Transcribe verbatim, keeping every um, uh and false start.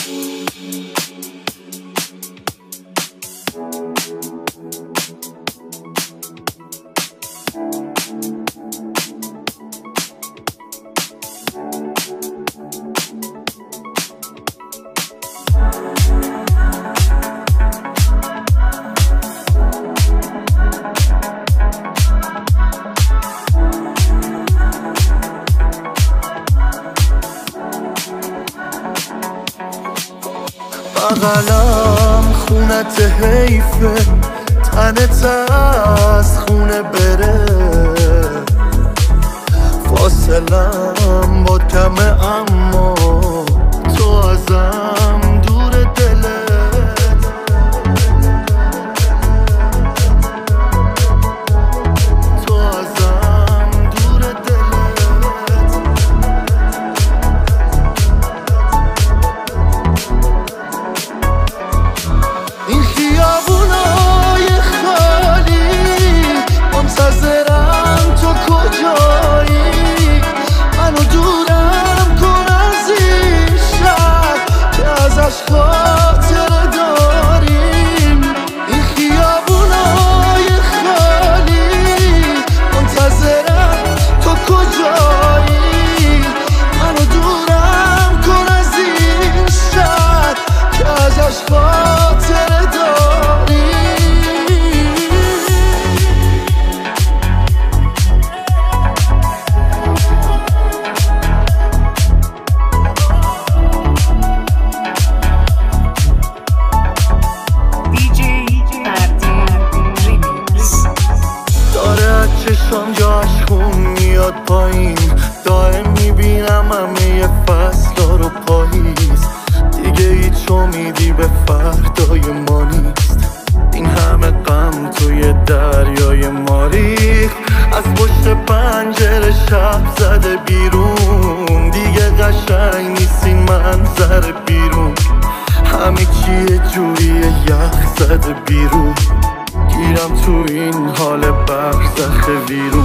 بغلم خونت حیفه، تنت از خونه بره، فاصلم با کمه اما تو ازم دور دلت، تو ازم دور دلت. این خیابونای خالی منتظرم تو کجایی، منو دورم کن از این شهر که ازش خاطره داریم. این خیابونای خالی منتظرم تو کجایی، منو دورم کن از این شهر که ازش خاطره داریم. داره از چشم جاش خون میاد پایین، دائم میبینم همه فصلا رو پاییز، دیگه هیچ امیدی به فردای ما نیست. این همه غم توی دریای ما ریخت، از پشت پنجره شب زده بیرون، دیگه قشنگ نیست این منظر بیرون، همه چی یه جوری یخ زده بیرون، گیرم تو این حال برزخ ویرون.